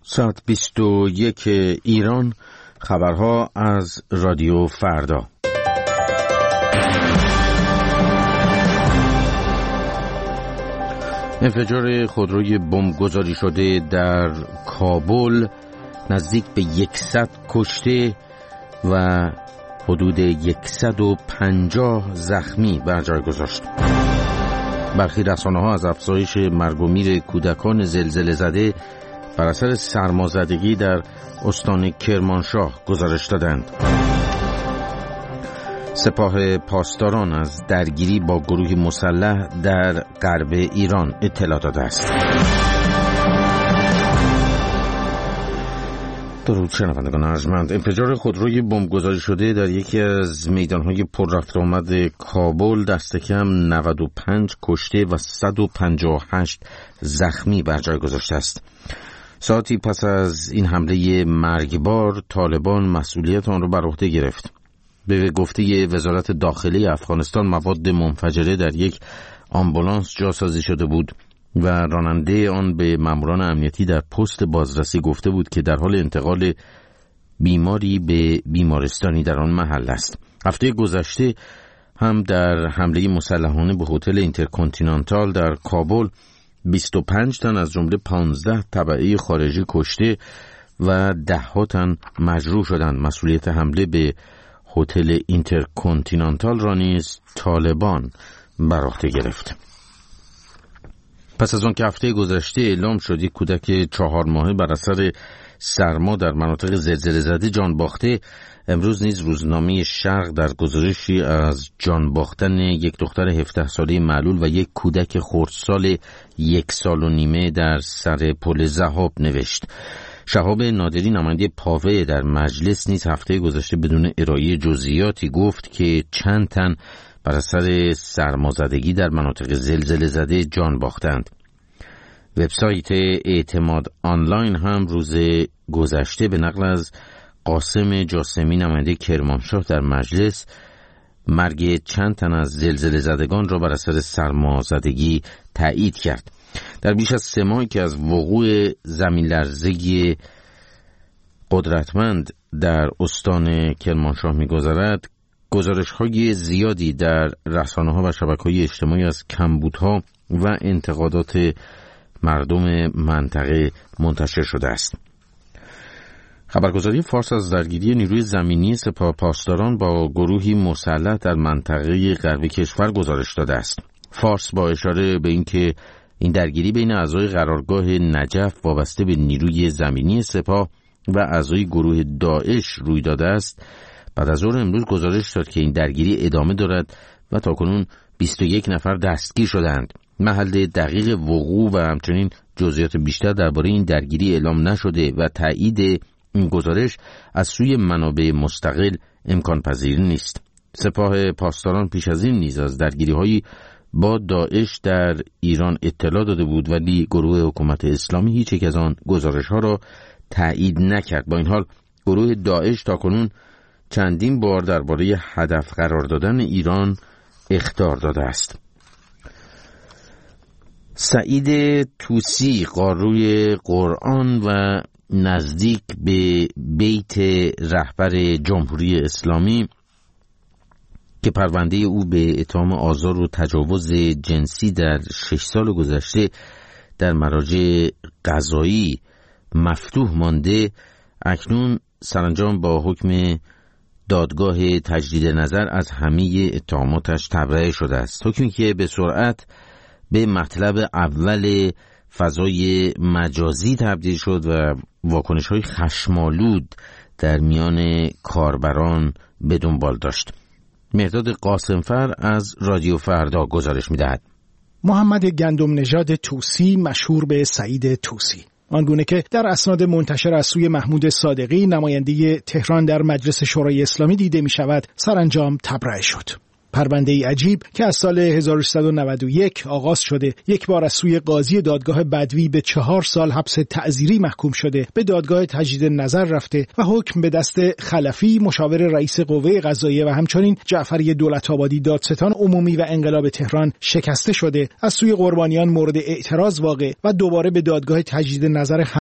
ساعت 21 ایران. خبرها از رادیو فردا. انفجار خودروی بمبگذاری شده در کابل نزدیک به 100 کشته و حدود 150 زخمی بر جای گذاشت. برخی رسانه‌ها از افزایش مرگ و میر کودکان زلزله زده بر اثر سرمازدگی در استان کرمانشاه گزارش دادند. سپاه پاسداران از درگیری با گروه مسلح در غرب ایران اطلاع داده است. درود شنوندگان ارجمند. انفجار خودروی بمبگذاری شده در یکی از میدانهای پر رفت و آمد کابل دست کم 95 کشته و 158 زخمی بر جای گذاشته است. ساعتی پس از این حمله مرگبار طالبان مسئولیت آن را بر عهده گرفت. به گفته وزارت داخلی افغانستان مواد منفجره در یک آمبولانس جاسازی شده بود و راننده آن به ماموران امنیتی در پست بازرسی گفته بود که در حال انتقال بیماری به بیمارستانی در آن محل است. هفته گذشته هم در حمله مسلحانه به هتل اینترکانتینانتال در کابل 25 تن از جمله 15 تبعه خارجی کشته و 10 تن مجروح شدند. مسئولیت حمله به هتل اینترکانتینانتال را نیز طالبان بر عهده گرفت. پس از آن که هفته گذشته اعلام شد یک کودک 4 ماهه بر اثر سرما در مناطق زلزله زده جان باخته، امروز نیز روزنامه شرق در گزارشی از جان باختن یک دختر 17 ساله معلول و یک کودک خردسال 1 سال و نیمه در سر پل ضحاب نوشت. شهاب نادری نماینده پاوه در مجلس نیز هفته گذشته بدون ارائه جزئیاتی گفت که چند تن بر اثر سرمازدگی در مناطق زلزله زده جان باختند. وبسایت اعتماد آنلاین هم روز گذشته به نقل از قاسم جاسمی نماینده کرمانشاه در مجلس مرگ چند تن از زلزله زدگان را بر اثر سرمازدگی تایید کرد. در بیش از 3 ماهی که از وقوع زمین لرزه قدرتمند در استان کرمانشاه می‌گذرد، گزارش‌های زیادی در رسانه‌ها و شبکه‌های اجتماعی از کمبودها و انتقادات مردم منطقه منتشر شده است. خبرگزاری فارس از درگیری نیروی زمینی سپاه پاسداران با گروهی مسلح در منطقه غربی کشور گزارش داده است. فارس با اشاره به اینکه این درگیری بین اعضای قرارگاه نجف وابسته به نیروی زمینی سپاه و اعضای گروه داعش روی داده است، بعد از ظهر امروز گزارش داد که این درگیری ادامه دارد و تاکنون 21 نفر دستگیر شدند. محل دقیق وقوع و همچنین جزئیات بیشتر درباره این درگیری اعلام نشده و تایید این گزارش از سوی منابع مستقل امکان پذیر نیست. سپاه پاسداران پیش از این نیز از درگیری‌های با داعش در ایران اطلاع داده بود ولی گروه حکومت اسلامی هیچ یک از آن گزارش‌ها را تایید نکرد. با این حال گروه داعش تاکنون چندین بار درباره هدف قرار دادن ایران اخطار داده است. سعید طوسی قاروی قرآن و نزدیک به بیت رهبر جمهوری اسلامی که پرونده او به اتهام آزار و تجاوز جنسی در 6 سال گذشته در مراجع قضایی مفتوح مانده، اکنون سرانجام با حکم دادگاه تجدید نظر از همه اتهاماتش تبرئه شده است. حکمی که به سرعت به مطلب اول فضای مجازی تبدیل شد و واکنش‌های خشمالود در میان کاربران به دنبال داشت. مهرداد قاسمفر از رادیو فردا گزارش می‌دهد. محمد گندم نژاد طوسی، مشهور به سعید طوسی، آنگونه که در اسناد منتشر از سوی محمود صادقی نماینده تهران در مجلس شورای اسلامی دیده می‌شود، سرانجام تبرئه شد. پرونده‌ای عجیب که از سال 1391 آغاز شده، یک بار از سوی قاضی دادگاه بدوی به 4 سال حبس تعزیری محکوم شده، به دادگاه تجدید نظر رفته و حکم به دست خلفی مشاور رئیس قوه قضاییه و همچنین جعفری دولت‌آبادی دادستان عمومی و انقلاب تهران شکسته شده، از سوی قربانیان مورد اعتراض واقع و دوباره به دادگاه تجدید نظر